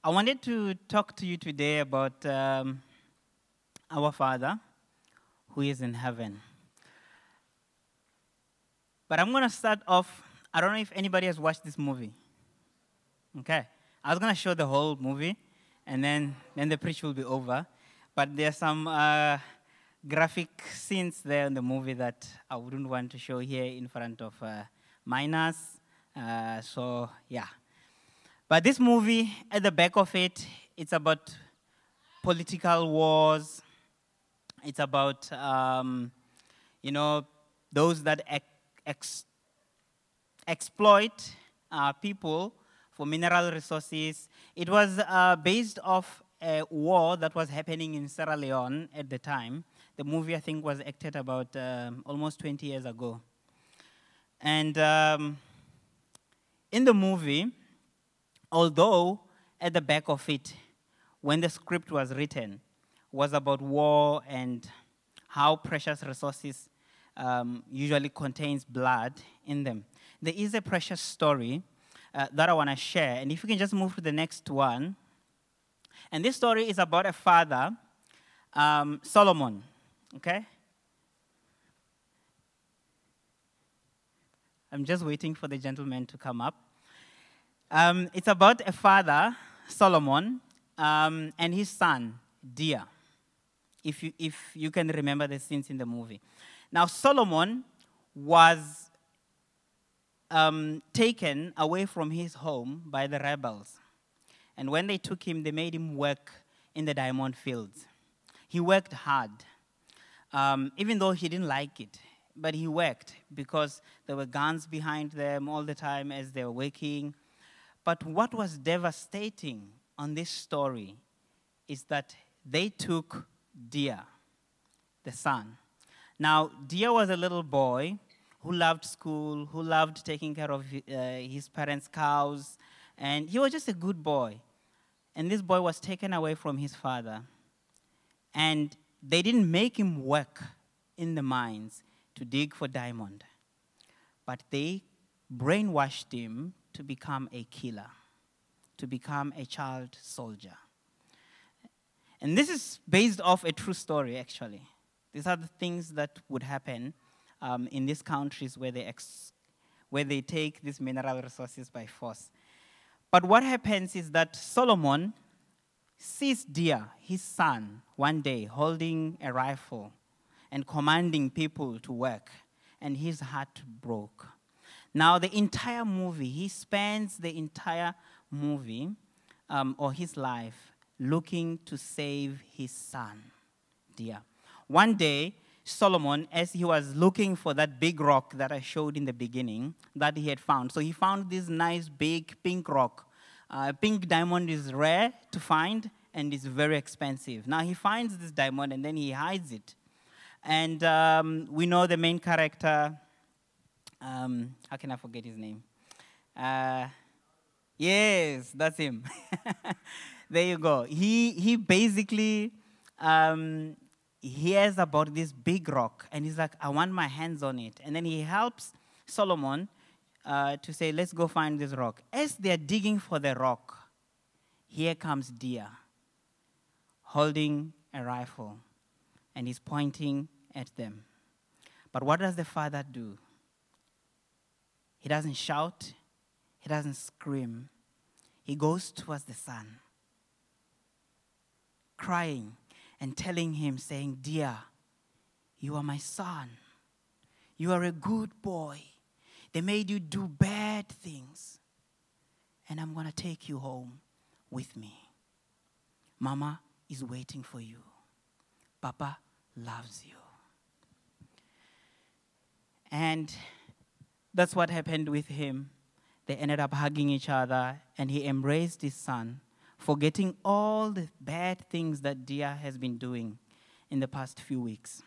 I wanted to talk to you today about our Father who is in heaven. But I'm going to start off. I don't know if anybody has watched this movie. Okay. I was going to show the whole movie, and then the preach will be over. But there's some graphic scenes there in the movie that I wouldn't want to show here in front of minors. So, yeah. But this movie, at the back of it, it's about political wars. It's about, those that exploit people for mineral resources. It was based off a war that was happening in Sierra Leone at the time. The movie, I think, was acted about almost 20 years ago. And in the movie, although at the back of it, when the script was written, was about war and how precious resources usually contains blood in them. There is a precious story that I want to share. And if you can just move to the next one. And this story is about a father, Solomon, okay? I'm just waiting for the gentleman to come up. It's about a father, Solomon, and his son, Dia, if you can remember the scenes in the movie. Now, Solomon was taken away from his home by the rebels. And when they took him, they made him work in the diamond fields. He worked hard, even though he didn't like it. But he worked because there were guns behind them all the time as they were working. But what was devastating on this story is that they took Dia, the son. Now, Dia was a little boy who loved school, who loved taking care of his parents' cows, and he was just a good boy. And this boy was taken away from his father. And they didn't make him work in the mines to dig for diamond, but they brainwashed him to become a killer, to become a child soldier. And this is based off a true story, actually. These are the things that would happen in these countries where they take these mineral resources by force. But what happens is that Solomon sees Dia, his son, one day holding a rifle and commanding people to work, and his heart broke. Now, the entire movie, he spends the entire movie or his life looking to save his son, Dia. One day, Solomon, as he was looking for that big rock that I showed in the beginning, that he had found. So he found this nice big pink rock. Pink diamond is rare to find and it's very expensive. Now he finds this diamond and then he hides it. And we know the main character. How can I forget his name? Yes, that's him. There you go. He basically hears about this big rock, and he's like, I want my hands on it. And then he helps Solomon to say, let's go find this rock. As they're digging for the rock, here comes Dia, holding a rifle, and he's pointing at them. But what does the father do? He doesn't shout. He doesn't scream. He goes towards the son, crying and telling him, saying, Dia, you are my son. You are a good boy. They made you do bad things. And I'm going to take you home with me. Mama is waiting for you. Papa loves you. And that's what happened with him. They ended up hugging each other, and he embraced his son, forgetting all the bad things that Dia has been doing in the past few weeks.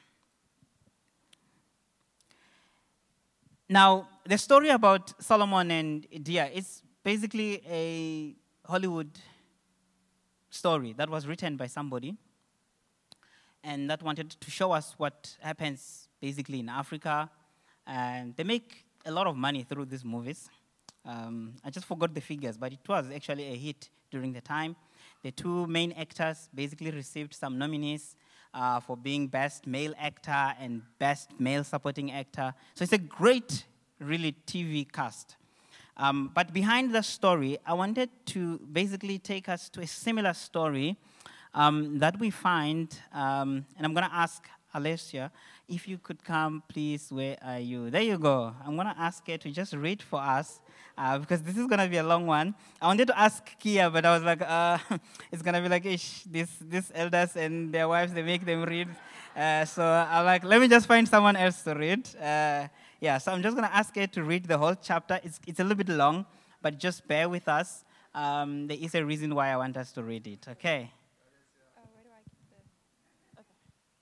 Now, the story about Solomon and Dia is basically a Hollywood story that was written by somebody and that wanted to show us what happens basically in Africa. And they make a lot of money through these movies. I just forgot the figures, but it was actually a hit during the time. The two main actors basically received some nominees for being Best Male Actor and Best Male Supporting Actor. So it's a great, really, TV cast. But behind the story, I wanted to basically take us to a similar story that we find, and I'm going to ask Alessia, if you could come, please, where are you? There you go. I'm going to ask her to just read for us, because this is going to be a long one. I wanted to ask Kia, but I was like, it's going to be like, ish, these elders and their wives, they make them read. So I'm like, let me just find someone else to read. So I'm just going to ask her to read the whole chapter. It's a little bit long, but just bear with us. There is a reason why I want us to read it, okay? Where do I get the... Okay.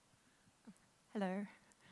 Hello.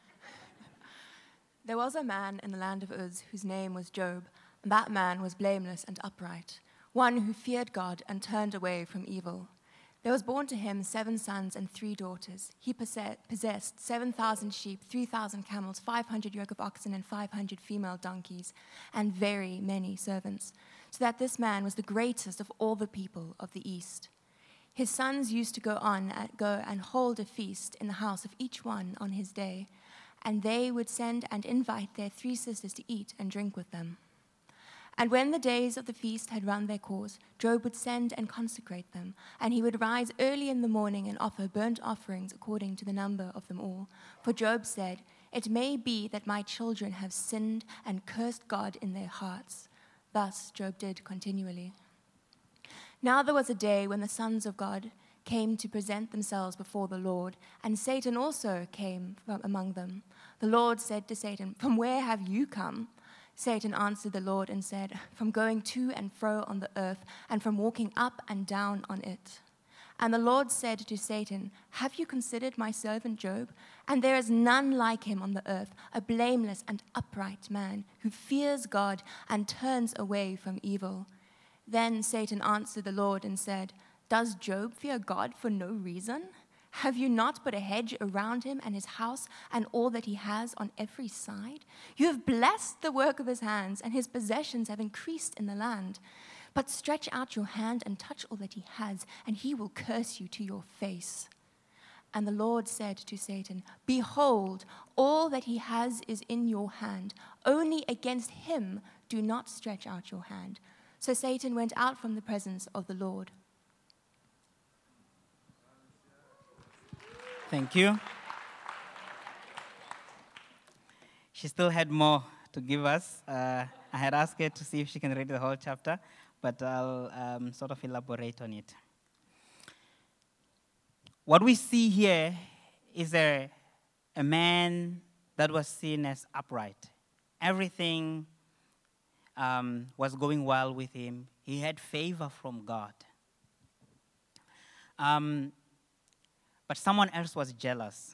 There was a man in the land of Uz whose name was Job, and that man was blameless and upright, one who feared God and turned away from evil. There was born to him 7 sons and 3 daughters. He possessed 7,000 sheep, 3,000 camels, 500 yoke of oxen, and 500 female donkeys, and very many servants, so that this man was the greatest of all the people of the East. His sons used to go and hold a feast in the house of each one on his day, and they would send and invite their 3 sisters to eat and drink with them. And when the days of the feast had run their course, Job would send and consecrate them, and he would rise early in the morning and offer burnt offerings according to the number of them all. For Job said, "It may be that my children have sinned and cursed God in their hearts." Thus Job did continually. Now there was a day when the sons of God came to present themselves before the Lord, and Satan also came from among them. The Lord said to Satan, "From where have you come?" Satan answered the Lord and said, "From going to and fro on the earth, and from walking up and down on it." And the Lord said to Satan, "Have you considered my servant Job? And there is none like him on the earth, a blameless and upright man, who fears God and turns away from evil." Then Satan answered the Lord and said, "Does Job fear God for no reason? Have you not put a hedge around him and his house and all that he has on every side? You have blessed the work of his hands, and his possessions have increased in the land. But stretch out your hand and touch all that he has, and he will curse you to your face." And the Lord said to Satan, "Behold, all that he has is in your hand. Only against him do not stretch out your hand." So Satan went out from the presence of the Lord. Thank you. She still had more to give us. I had asked her to see if she can read the whole chapter, but I'll sort of elaborate on it. What we see here is a man that was seen as upright. Everything was going well with him. He had favor from God. But someone else was jealous.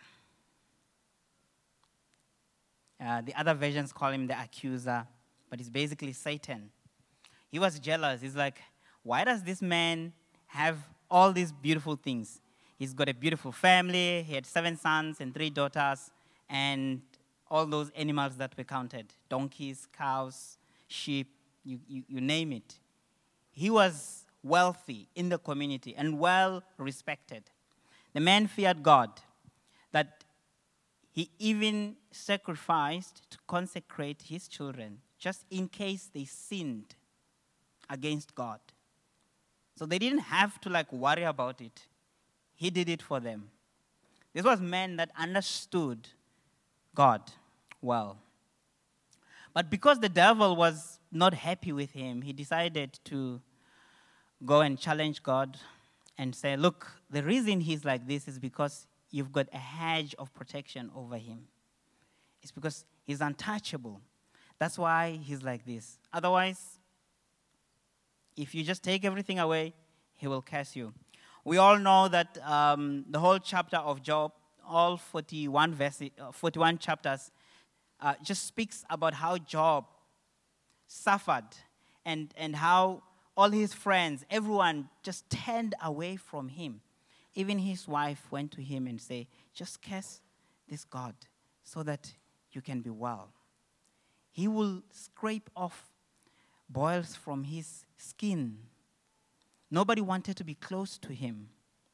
The other versions call him the accuser, but it's basically Satan. He was jealous. He's like, why does this man have all these beautiful things? He's got a beautiful family. He had 7 sons and 3 daughters, and all those animals that were counted, donkeys, cows, sheep, you name it. He was wealthy in the community and well respected. The man feared God, that he even sacrificed to consecrate his children just in case they sinned against God. So they didn't have to worry about it. He did it for them. This was a man that understood God well. But because the devil was not happy with him, he decided to go and challenge God and say, look, the reason he's like this is because you've got a hedge of protection over him. It's because he's untouchable. That's why he's like this. Otherwise, if you just take everything away, he will curse you. We all know that the whole chapter of Job, all 41 chapters, just speaks about how Job suffered and how all his friends, everyone just turned away from him. Even his wife went to him and said, just curse this God so that you can be well. He will scrape off boils from his skin Nobody wanted to be close to him.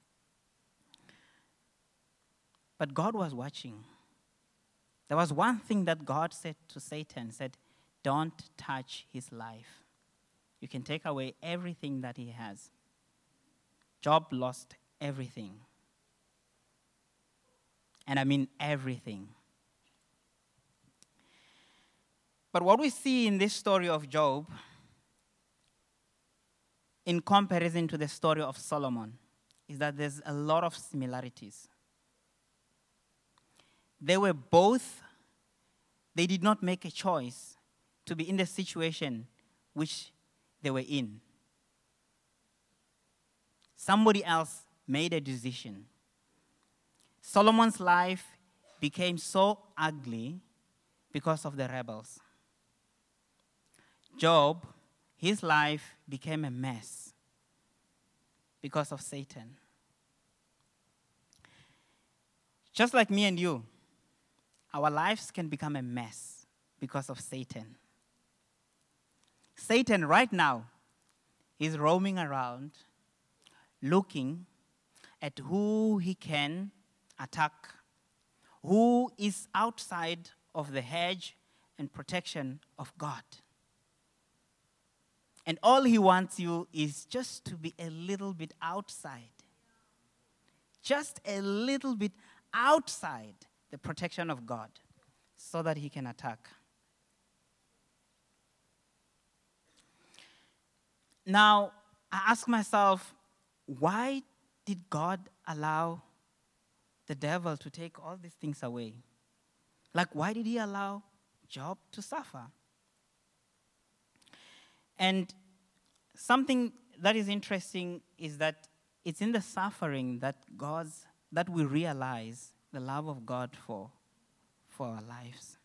But God was watching. There was one thing that God said to Satan, said, don't touch his life. You can take away everything that he has. Job lost everything. And I mean everything. But what we see in this story of Job, in comparison to the story of Solomon, is that there's a lot of similarities. They did not make a choice to be in the situation which they were in. Somebody else made a decision. Solomon's life became so ugly because of the rebels. Job, his life became a mess because of Satan. Just like me and you, our lives can become a mess because of Satan. Satan right now is roaming around looking at who he can attack, who is outside of the hedge and protection of God. And all he wants you is just to be a little bit outside. Just a little bit outside the protection of God so that he can attack. Now, I ask myself, why did God allow the devil to take all these things away? Like, why did he allow Job to suffer? And something that is interesting is that it's in the suffering that we realize the love of God for our lives.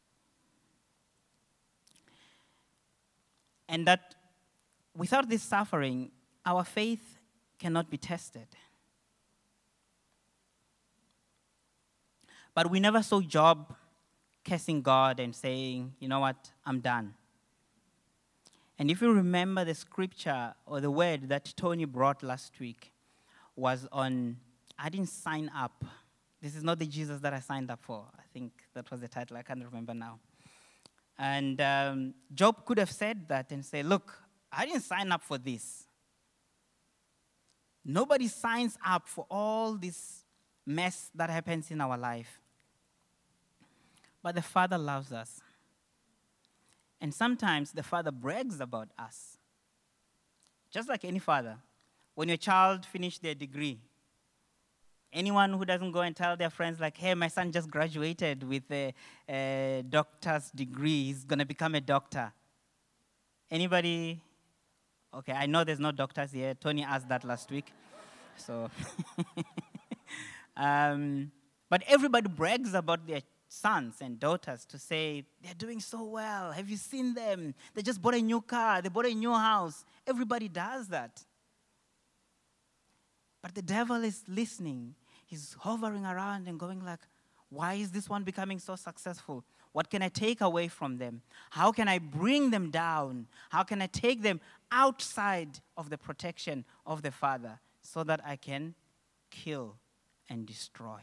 And that without this suffering, our faith cannot be tested. But we never saw Job cursing God and saying, you know what, I'm done. And if you remember the scripture or the word that Tony brought last week was on, I didn't sign up. This is not the Jesus that I signed up for. I think that was the title. I can't remember now. And Job could have said that and say, look, I didn't sign up for this. Nobody signs up for all this mess that happens in our life. But the Father loves us. And sometimes the Father brags about us. Just like any father. When your child finished their degree, anyone who doesn't go and tell their friends like, hey, my son just graduated with a doctor's degree. He's going to become a doctor. Anybody? Okay, I know there's no doctors here. Tony asked that last week. So, but everybody brags about their sons and daughters to say, they're doing so well. Have you seen them? They just bought a new car. They bought a new house. Everybody does that. But the devil is listening. He's hovering around and going like, why is this one becoming so successful? What can I take away from them? How can I bring them down? How can I take them outside of the protection of the Father so that I can kill and destroy?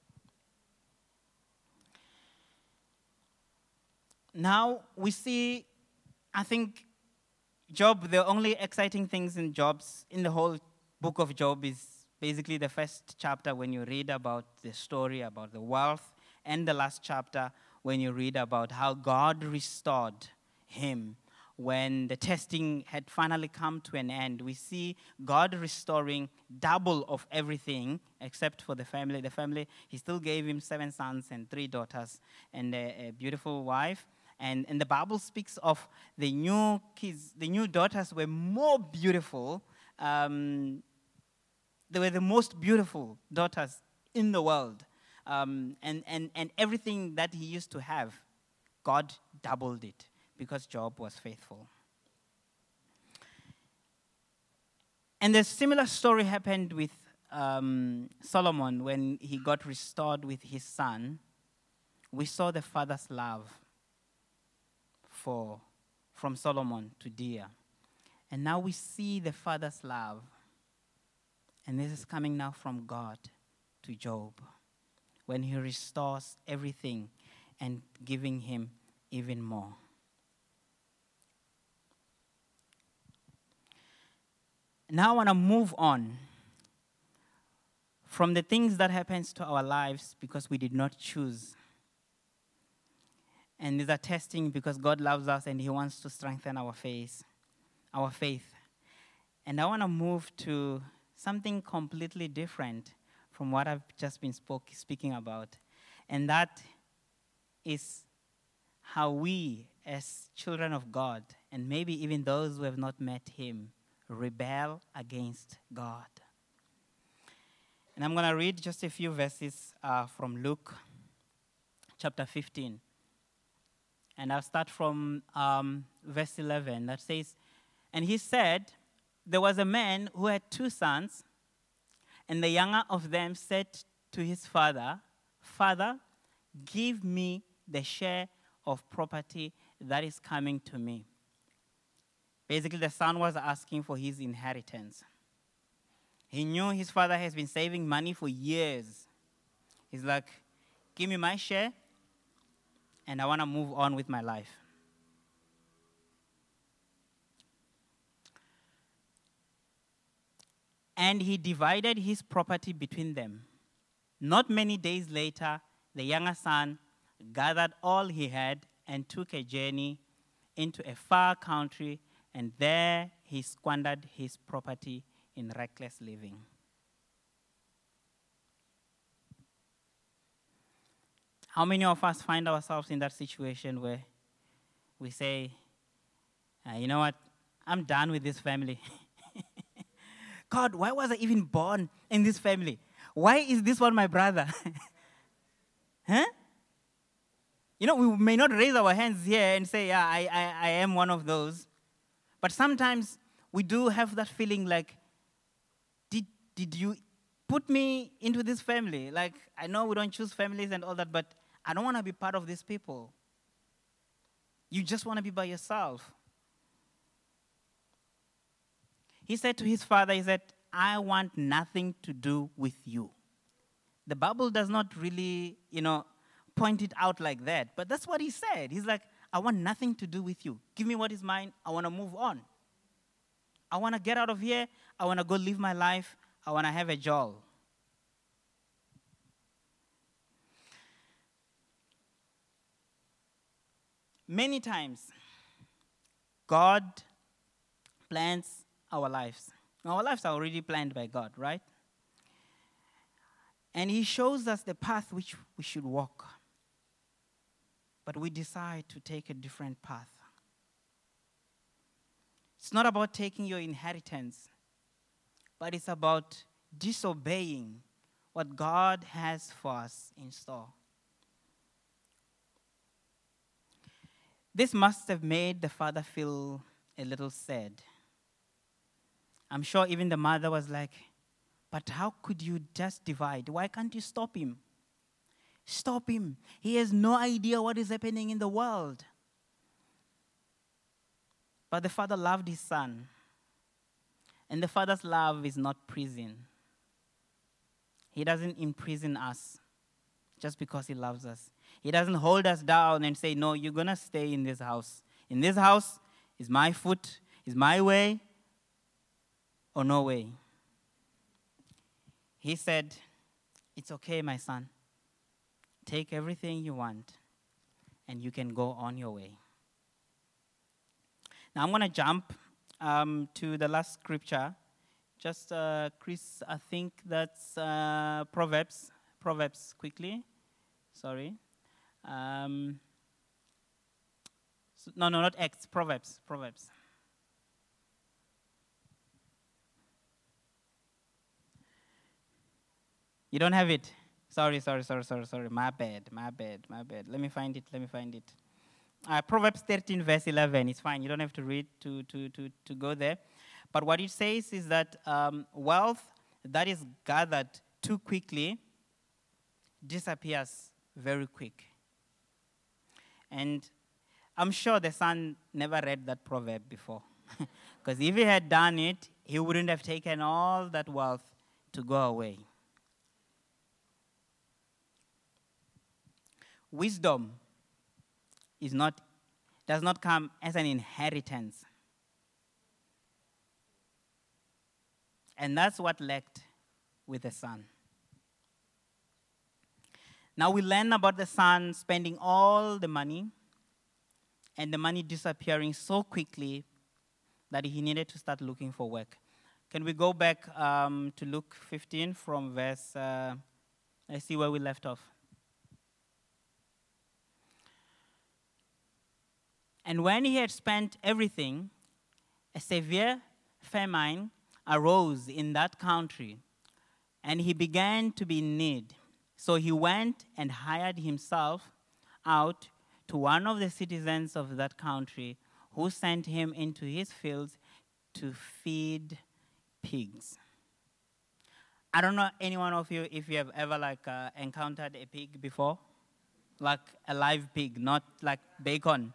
Now we see, I think, Job, the only exciting things in the whole book of Job is basically the first chapter when you read about the story about the wealth, and the last chapter when you read about how God restored him when the testing had finally come to an end. We see God restoring double of everything except for the family. The family, he still gave him 7 sons and 3 daughters and a beautiful wife. And the Bible speaks of the new kids. The new daughters were more beautiful. They were the most beautiful daughters in the world. And everything that he used to have, God doubled it because Job was faithful. And a similar story happened with Solomon when he got restored with his son. We saw the father's love from Solomon to Dia. And now we see the father's love And this is coming now from God to Job, when he restores everything and giving him even more. Now I want to move on from the things that happens to our lives because we did not choose. And these are testing because God loves us and he wants to strengthen our faith. And I want to move to something completely different from what I've just been speaking about. And that is how we, as children of God, and maybe even those who have not met him, rebel against God. And I'm going to read just a few verses from Luke chapter 15. And I'll start from verse 11 that says, "And he said, there was a man who had 2 sons, and the younger of them said to his father, 'Father, give me the share of property that is coming to me.'" Basically, the son was asking for his inheritance. He knew his father has been saving money for years. He's like, "Give me my share, and I want to move on with my life." And he divided his property between them. Not many days later, the younger son gathered all he had and took a journey into a far country, and there he squandered his property in reckless living. How many of us find ourselves in that situation where we say, "You know what, I'm done with this family." God, why was I even born in this family? Why is this one my brother? Huh? You know, we may not raise our hands here and say, "Yeah, I am one of those." But sometimes we do have that feeling like, did you put me into this family? Like, I know we don't choose families and all that, but I don't want to be part of these people. You just want to be by yourself. He said to his father, he said, "I want nothing to do with you." The Bible does not really, point it out like that. But that's what he said. He's like, "I want nothing to do with you. Give me what is mine. I want to move on. I want to get out of here. I want to go live my life. I want to have a job." Many times, God plans our lives. Our lives are already planned by God, right? And he shows us the path which we should walk. But we decide to take a different path. It's not about taking your inheritance, but it's about disobeying what God has for us in store. This must have made the father feel a little sad. I'm sure even the mother was like, "But how could you just divide? Why can't you stop him? Stop him. He has no idea what is happening in the world." But the father loved his son. And the father's love is not prison. He doesn't imprison us just because he loves us. He doesn't hold us down and say, "No, you're going to stay in this house. In this house is my foot, is my way, or no way." He said, "It's okay, my son. Take everything you want, and you can go on your way." Now I'm going to jump to the last scripture. Just, Chris, I think that's Proverbs. Proverbs, quickly. Sorry. No, not Acts. Proverbs. You don't have it? Sorry. My bad. Let me find it. Proverbs 13, verse 11. It's fine. You don't have to read to go there. But what it says is that wealth that is gathered too quickly disappears very quick. And I'm sure the son never read that proverb before. Because if he had done it, he wouldn't have taken all that wealth to go away. Wisdom does not come as an inheritance. And that's what lacked with the son. Now we learn about the son spending all the money and the money disappearing so quickly that he needed to start looking for work. Can we go back to Luke 15 from verse, let's see where we left off. And when he had spent everything, a severe famine arose in that country, and he began to be in need. So he went and hired himself out to one of the citizens of that country, who sent him into his fields to feed pigs. I don't know any one of you if you have ever encountered a pig before, like a live pig, not like bacon.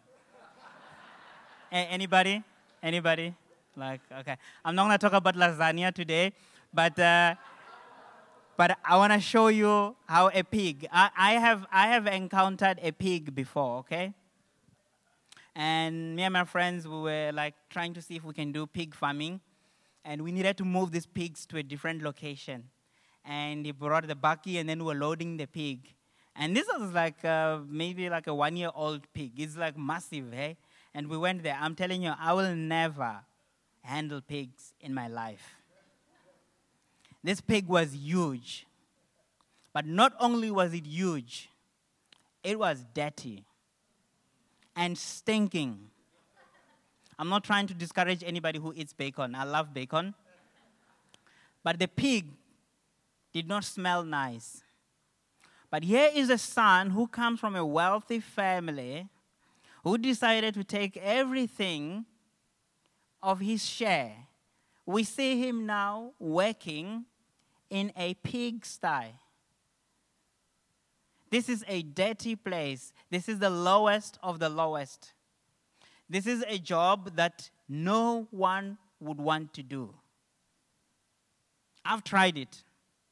Anybody? Okay. I'm not going to talk about lasagna today, but I want to show you how a pig. I have encountered a pig before, okay? And me and my friends, we were trying to see if we can do pig farming, and we needed to move these pigs to a different location. And he brought the bakkie, and then we were loading the pig. And this was maybe a 1-year-old pig. It's massive, hey? And we went there. I'm telling you, I will never handle pigs in my life. This pig was huge. But not only was it huge, it was dirty and stinking. I'm not trying to discourage anybody who eats bacon. I love bacon. But the pig did not smell nice. But here is a son who comes from a wealthy family who decided to take everything of his share. We see him now working in a pigsty. This is a dirty place. This is the lowest of the lowest. This is a job that no one would want to do. I've tried it.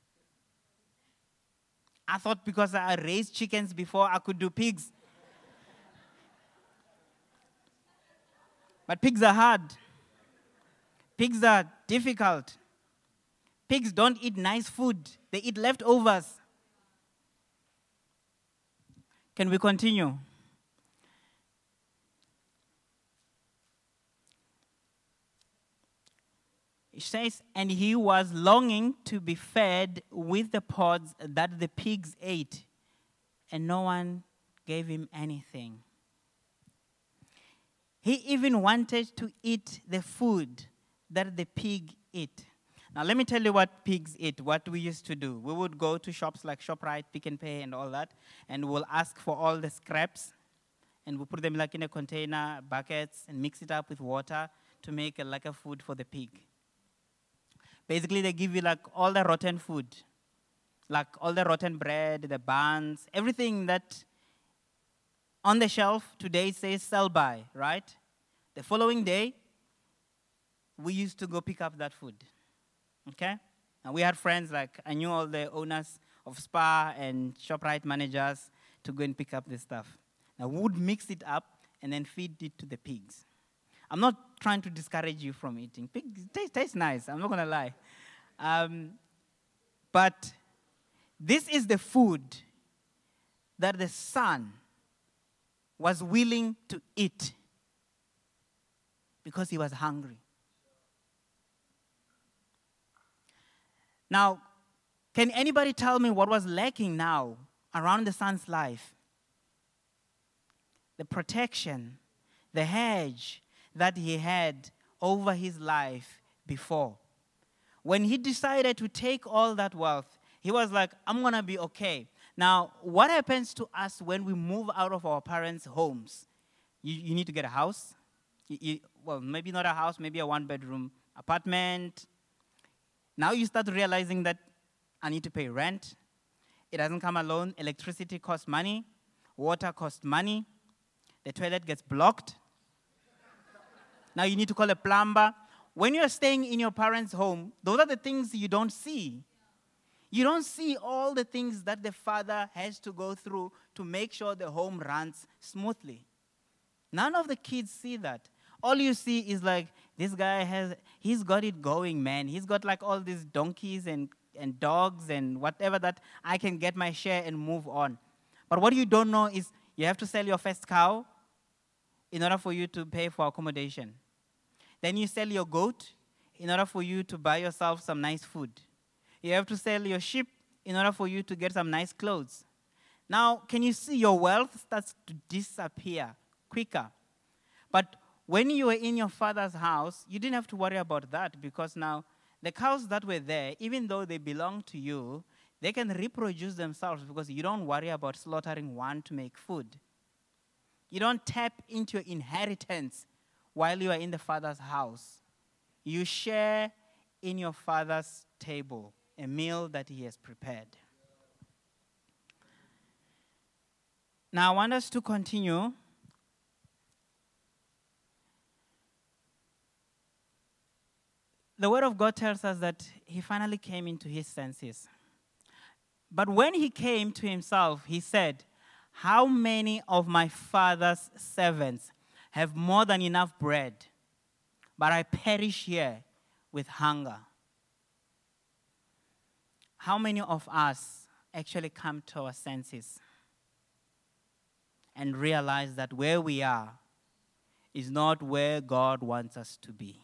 I thought because I raised chickens before, I could do pigs. But pigs are hard. Pigs are difficult. Pigs don't eat nice food. They eat leftovers. Can we continue? It says, and he was longing to be fed with the pods that the pigs ate, and no one gave him anything. He even wanted to eat the food that the pig ate. Now, let me tell you what pigs eat, what we used to do. We would go to shops like ShopRite, Pick n Pay, and all that, and we'll ask for all the scraps, and we'll put them in a container, buckets, and mix it up with water to make a food for the pig. Basically, they give you all the rotten food, all the rotten bread, the buns, everything that on the shelf today says sell by, right? The following day, we used to go pick up that food, okay? And we had friends, I knew all the owners of Spar and ShopRite managers to go and pick up this stuff. Now, we would mix it up and then feed it to the pigs. I'm not trying to discourage you from eating. Pigs tastes nice, I'm not going to lie. But this is the food that the son was willing to eat because he was hungry. Now, can anybody tell me what was lacking now around the son's life? The protection, the hedge that he had over his life before. When he decided to take all that wealth, he was like, I'm going to be okay. Now, what happens to us when we move out of our parents' homes? You need to get a house. Well, maybe not a house, maybe a one-bedroom apartment. Now you start realizing that I need to pay rent. It doesn't come alone. Electricity costs money. Water costs money. The toilet gets blocked. Now you need to call a plumber. When you're staying in your parents' home, those are the things you don't see. You don't see all the things that the father has to go through to make sure the home runs smoothly. None of the kids see that. All you see is like, this guy he's got it going, man. He's got like all these donkeys and dogs and whatever that I can get my share and move on. But what you don't know is you have to sell your first cow in order for you to pay for accommodation. Then you sell your goat in order for you to buy yourself some nice food. You have to sell your sheep in order for you to get some nice clothes. Now, can you see your wealth starts to disappear quicker? But when you were in your father's house, you didn't have to worry about that, because now the cows that were there, even though they belong to you, they can reproduce themselves because you don't worry about slaughtering one to make food. You don't tap into your inheritance while you are in the father's house. You share in your father's table, a meal that he has prepared. Now I want us to continue. The Word of God tells us that he finally came into his senses. But when he came to himself, he said, "How many of my father's servants have more than enough bread, but I perish here with hunger?" How many of us actually come to our senses and realize that where we are is not where God wants us to be?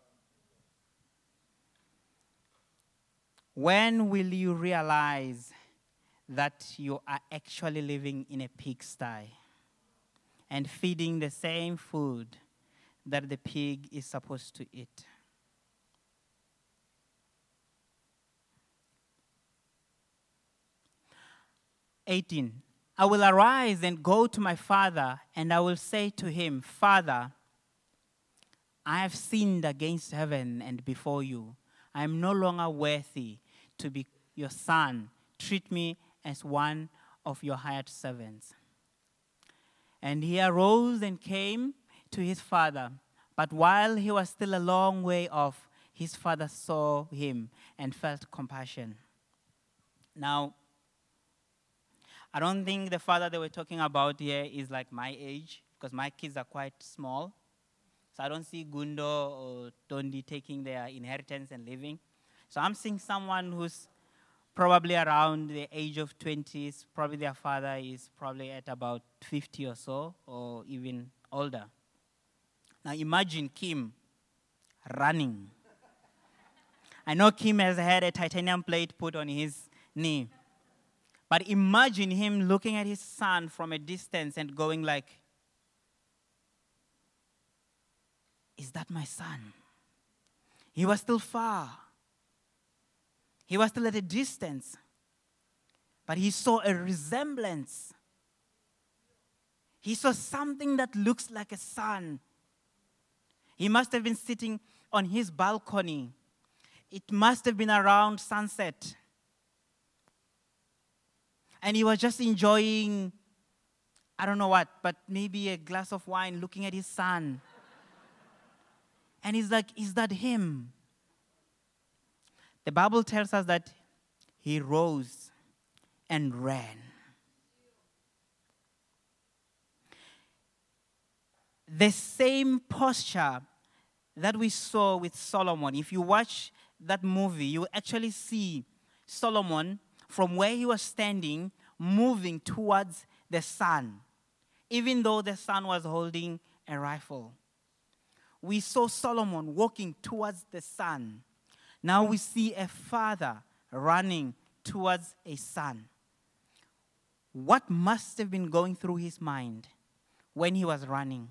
When will you realize that you are actually living in a pigsty and feeding the same food that the pig is supposed to eat? "18. I will arise and go to my father, and I will say to him, 'Father, I have sinned against heaven and before you. I am no longer worthy to be your son. Treat me as one of your hired servants.' And he arose and came to his father. But while he was still a long way off, his father saw him and felt compassion." Now, I don't think the father they were talking about here is like my age, because my kids are quite small. So I don't see Gundo or Tondi taking their inheritance and living. So I'm seeing someone who's probably around the age of 20s. Probably their father is probably at about 50 or so, or even older. Now imagine Kim running. I know Kim has had a titanium plate put on his knee. But imagine him looking at his son from a distance and going like, "Is that my son?" He was still far. He was still at a distance. But he saw a resemblance. He saw something that looks like a son. He must have been sitting on his balcony. It must have been around sunset. And he was just enjoying, I don't know what, but maybe a glass of wine, looking at his son. And he's like, "Is that him?" The Bible tells us that he rose and ran. The same posture that we saw with Solomon. If you watch that movie, you actually see Solomon from where he was standing, moving towards the sun, even though the son was holding a rifle. We saw Solomon walking towards the sun. Now we see a father running towards a son. What must have been going through his mind when he was running?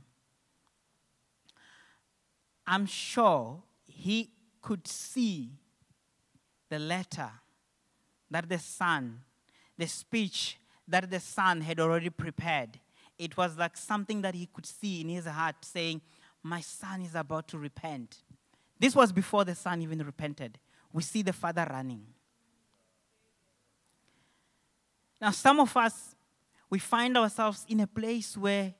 I'm sure he could see the letter that the son, the speech that the son had already prepared. It was like something that he could see in his heart saying, "My son is about to repent." This was before the son even repented. We see the father running. Now, some of us, we find ourselves in a place where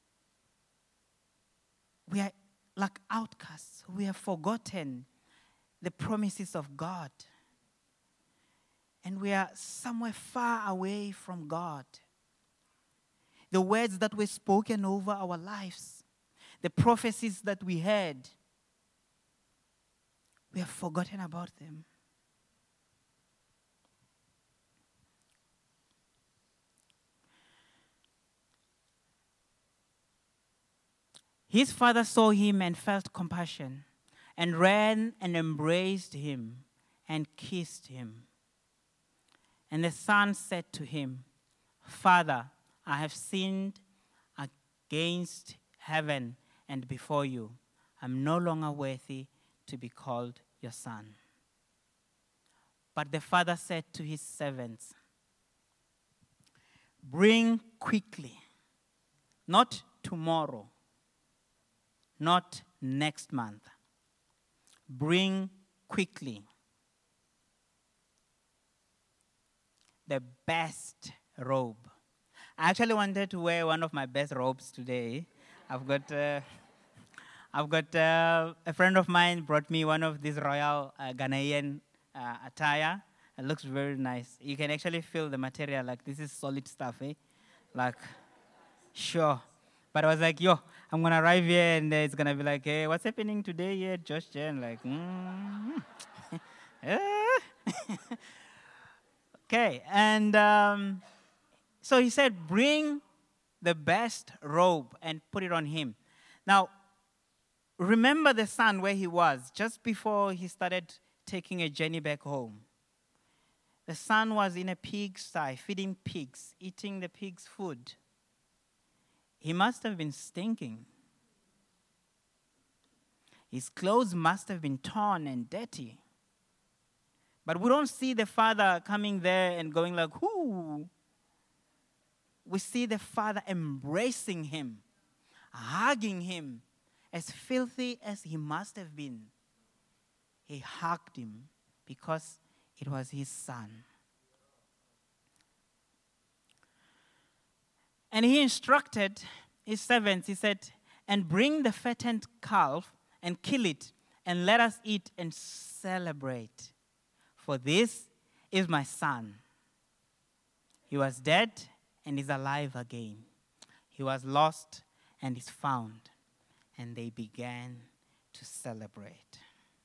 we are like outcasts. We have forgotten the promises of God. and we are somewhere far away from God. The words that were spoken over our lives, the prophecies that we heard, we have forgotten about them. His father saw him and felt compassion, and ran and embraced him and kissed him. And the son said to him, Father, I have sinned against heaven and before you. I'm no longer worthy to be called your son. But the father said to his servants, bring quickly, not tomorrow, not next month. Bring quickly the best robe. I actually wanted to wear one of my best robes today. I've got a friend of mine brought me one of these royal Ghanaian attire. It looks very nice. You can actually feel the material, like this is solid stuff, eh? Like, sure. But I was like, yo, I'm going to arrive here and it's going to be like, hey, what's happening today here, Josh Jen? Like, Okay, and so he said, bring the best robe and put it on him. Now, remember the son where he was just before he started taking a journey back home. The son was in a pigsty, feeding pigs, eating the pigs' food. He must have been stinking. His clothes must have been torn and dirty. But we don't see the father coming there and going like, whoo. We see the father embracing him, hugging him. As filthy as he must have been, he hugged him because it was his son. And he instructed his servants, he said, and bring the fattened calf and kill it, and let us eat and celebrate. For this is my son. He was dead and is alive again. He was lost and is found. And they began to celebrate.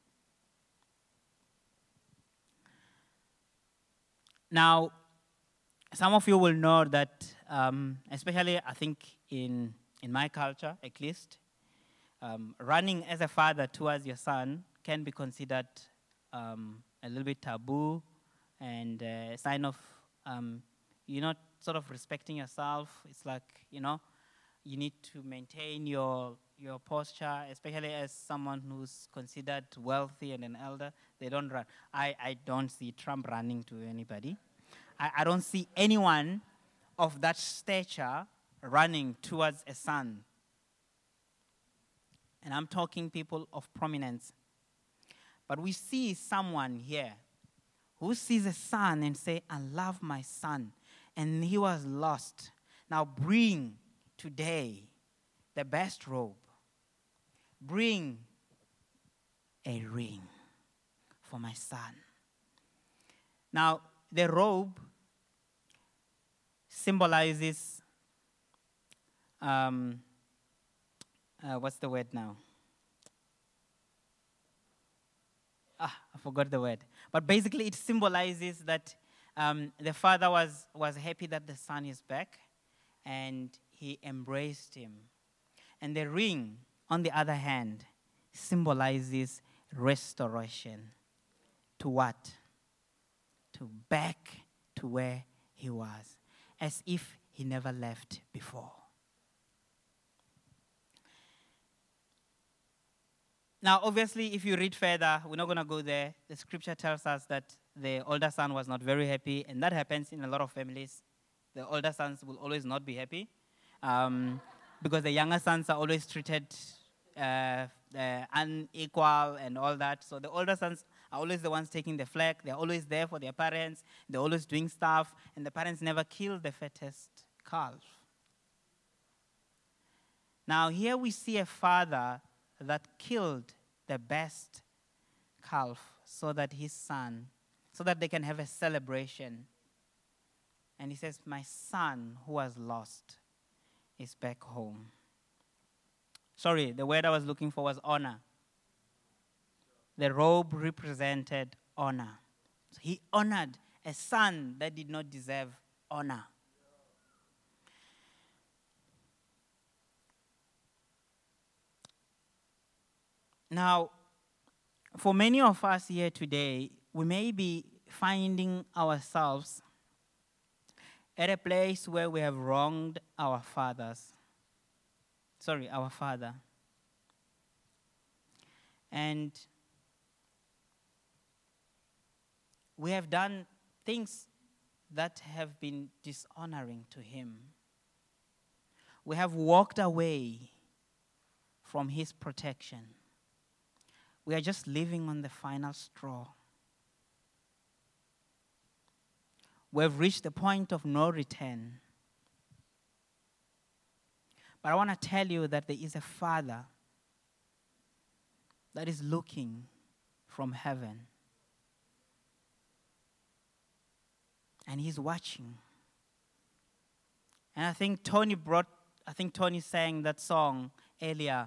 Now, some of you will know that, especially I think in my culture at least, running as a father towards your son can be considered a little bit taboo and a sign of you're not sort of respecting yourself. It's like, you need to maintain your posture, especially as someone who's considered wealthy and an elder. They don't run. I don't see Trump running to anybody. I don't see anyone of that stature running towards a son. And I'm talking people of prominence. But we see someone here who sees a son and say, I love my son. And he was lost. Now bring today the best robe. Bring a ring for my son. Now, the robe symbolizes, what's the word now? I forgot the word. But basically, it symbolizes that the father was happy that the son is back, and he embraced him. And the ring, on the other hand, symbolizes restoration. To what? To back to where he was, as if he never left before. Now, obviously, if you read further, we're not going to go there. The scripture tells us that the older son was not very happy, and that happens in a lot of families. The older sons will always not be happy because the younger sons are always treated unequal and all that. So the older sons are always the ones taking the flag. They're always there for their parents. They're always doing stuff, and the parents never kill the fattest calf. Now, here we see a father that killed the best calf so that so that they can have a celebration. And he says, my son who was lost is back home. Sorry, the word I was looking for was honor. The robe represented honor. So he honored a son that did not deserve honor. Now, for many of us here today, we may be finding ourselves at a place where we have wronged our father. And we have done things that have been dishonoring to him. We have walked away from his protection. We are just living on the final straw. We have reached the point of no return. But I want to tell you that there is a Father that is looking from heaven. And he's watching. And I think Tony sang that song earlier,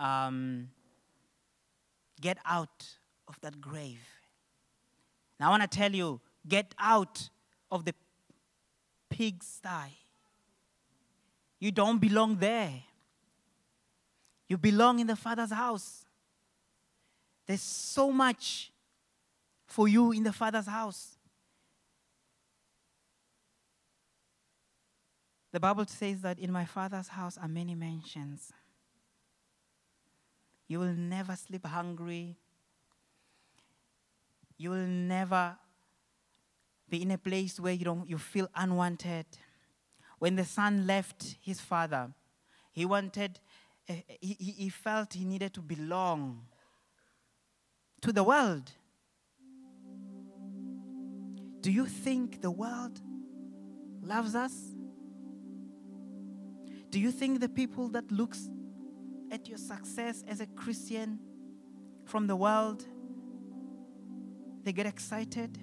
get out of that grave. Now I want to tell you, get out of the pigsty. You don't belong there. You belong in the Father's house. There's so much for you in the Father's house. The Bible says that in my Father's house are many mansions. You will never sleep hungry. You will never be in a place where you feel unwanted. When the son left his father, he felt he needed to belong to the world. Do you think the world loves us? Do you think the people that looks at your success as a Christian from the world, they get excited?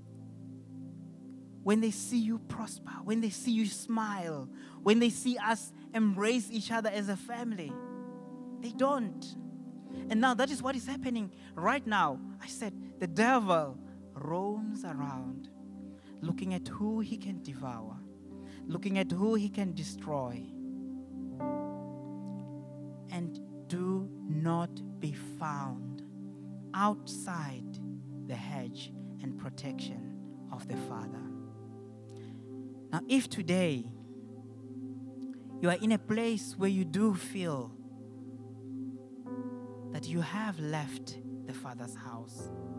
When they see you prosper, when they see you smile, when they see us embrace each other as a family, they don't. And now that is what is happening right now. I said, the devil roams around looking at who he can devour, looking at who he can destroy. And do not be found outside the hedge and protection of the Father. Now, if today you are in a place where you do feel that you have left the Father's house,